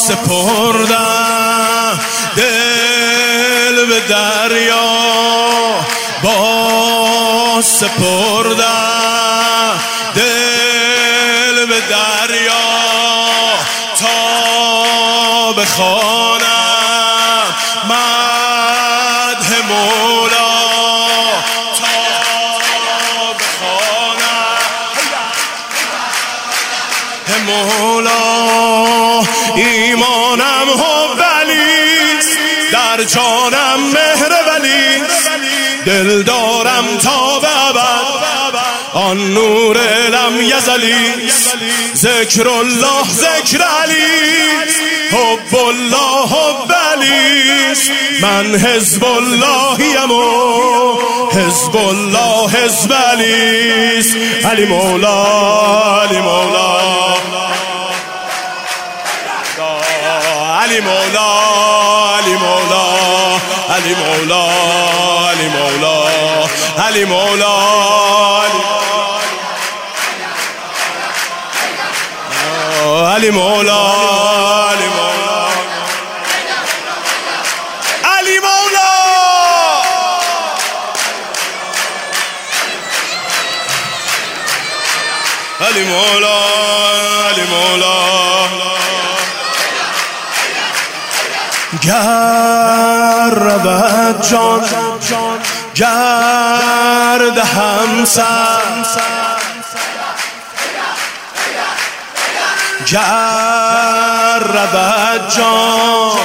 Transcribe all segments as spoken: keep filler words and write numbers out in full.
سپردم دل به دریا، با سپردم دل به دریا تا بخوانم مدح مولا، تا بخوانم مولا. ایمانم حب علیست، در جانم مهر ولیست، دل دارم تا به ابد آن نور لم یزلیست. ذکر الله ذکر علیست، حب الله حب علیست. من حزب اللهیم و حزب الله حزب علیست. علی مولا علی مولا علی مولا علی مولا علی مولا علی مولا علی مولا علی مولا علی مولا علی مولا علی مولا علی مولا. گر رود جان گرد همسر، گر رود جان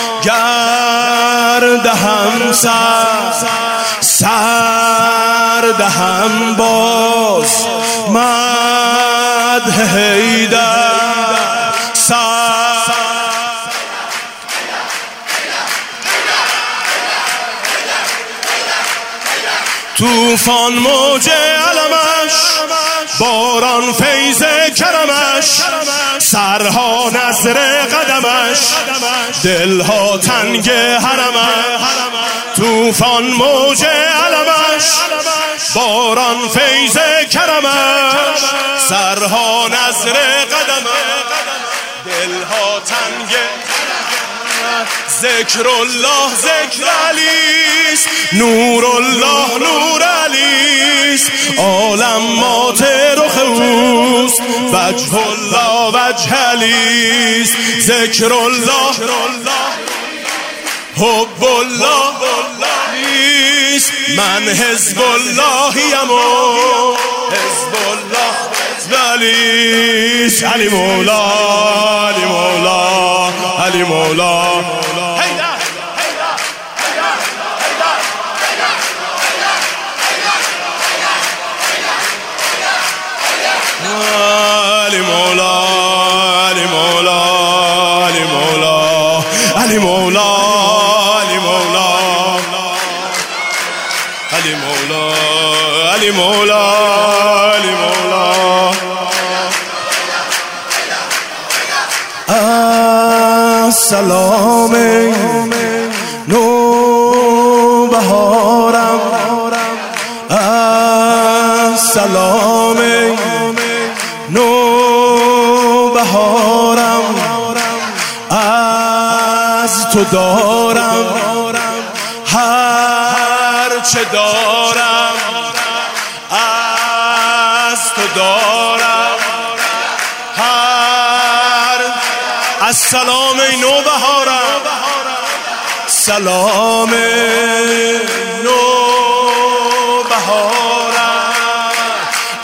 گرد همسر، سر دهم باز مدح حیدر. توفان موج علمش، باران فیض کرمش، سرها نظر قدمش، دلها تنگ حرمش. توفان موج علمش، باران فیض کرمش، سرها نظر قدمش، دلها تنگ. ذکر الله ذکر علیست، نور الله نور علیست. عالم مات رخ اوست، وجه الله وجه علیست. ذکر الله حب الله علیست. من حزب اللهیم و حزب الله حزب علیست. علی مولا علی مولا علی مولا علی مولا علی مولا علی مولا علی مولا علی مولا علی مولا علی مولا علی مولا. السلام نو بهارم، السلام نو بهارم. از تو دارم هر چه دارم، از تو دارم هر. السلام نو بهارم، سلام نو بهارم،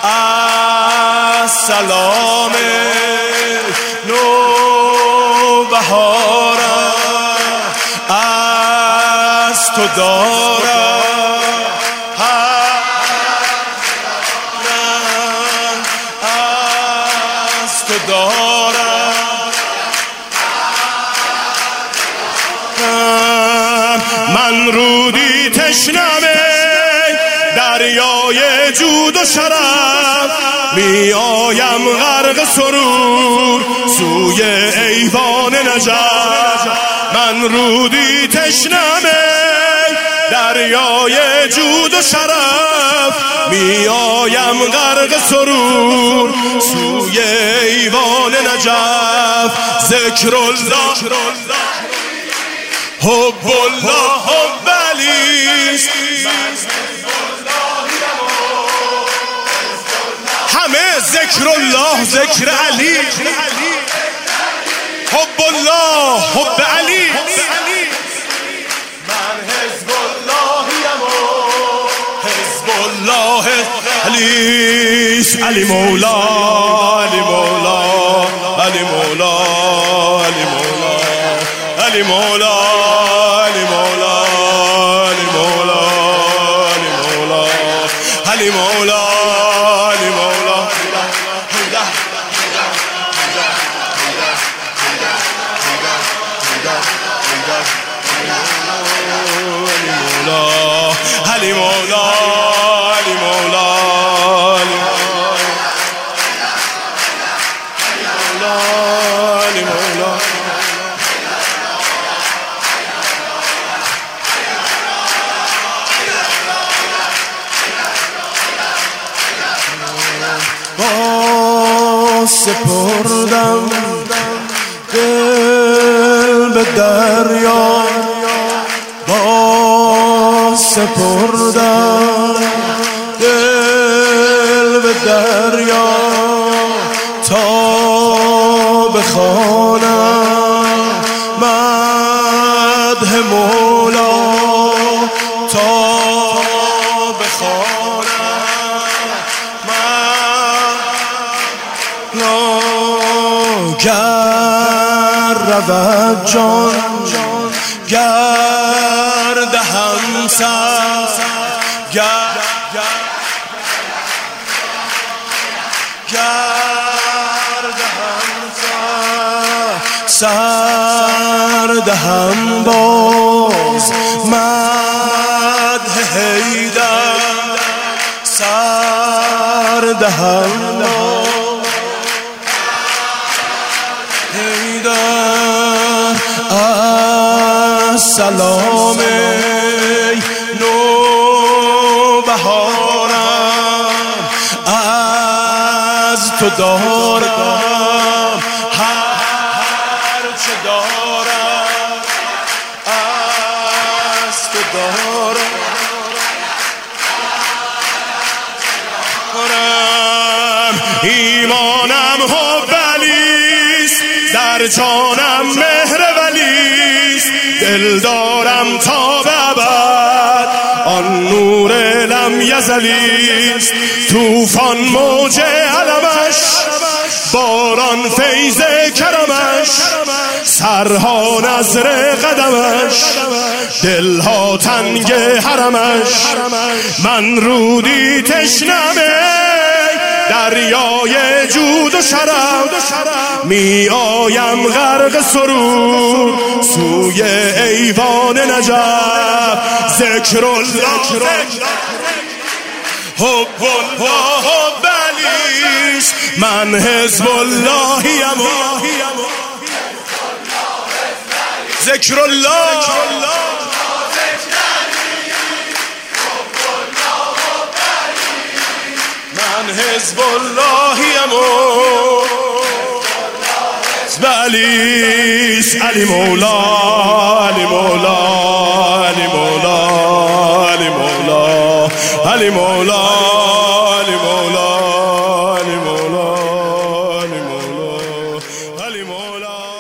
السلام نو بهارم. از تو دارم از تو دارم. من رودی تشنمه دریای جود و شرف، می آیم غرق سرور سوی ایوان نجف. من رودی تشنمه دریای جود و شرف میایم غرق سرور سوی ایوان نجف ذکر الله حب الله حب علیست همه ذکر الله ذکر علی حب الله حب علی من حزب اللهیم حزب الله علیست علی مولا علی مولا علی مولا علی مولا علی مولا علی مولا علی مولا علی مولا علی مولا علی مولا علی مولا علی مولا علی مولا با سپردم دل به دریا با سپردم دل به دریا تا بخوانم مدح مولا تا بخوانم مدح گر رود جان گر دهم سر گر گر دهم سر سر دهم باز مدح حیدر سر دهم باز حیدر السلام ای نو بهارم از تو دارم هر چه دارم از تو دارم ایمانم حب علیست در جانم مهر ولیست دل دارم تا به ابد آن نور لم یزلیست طوفان موج علمش باران فیض کرمش سرها نظر قدمش دلها تنگ حرمش من رودی تشنمه دریای جود و شرف می آیم غرق سرور سوی ایوان نجف ذکر الله حب الله حب علیست من حزب اللهیم ذکر الله من حزب اللهیم حزب علیست علی مولا علی مولا علی مولا علی مولا علی مولا علی مولا علی مولا علی مولا علی مولا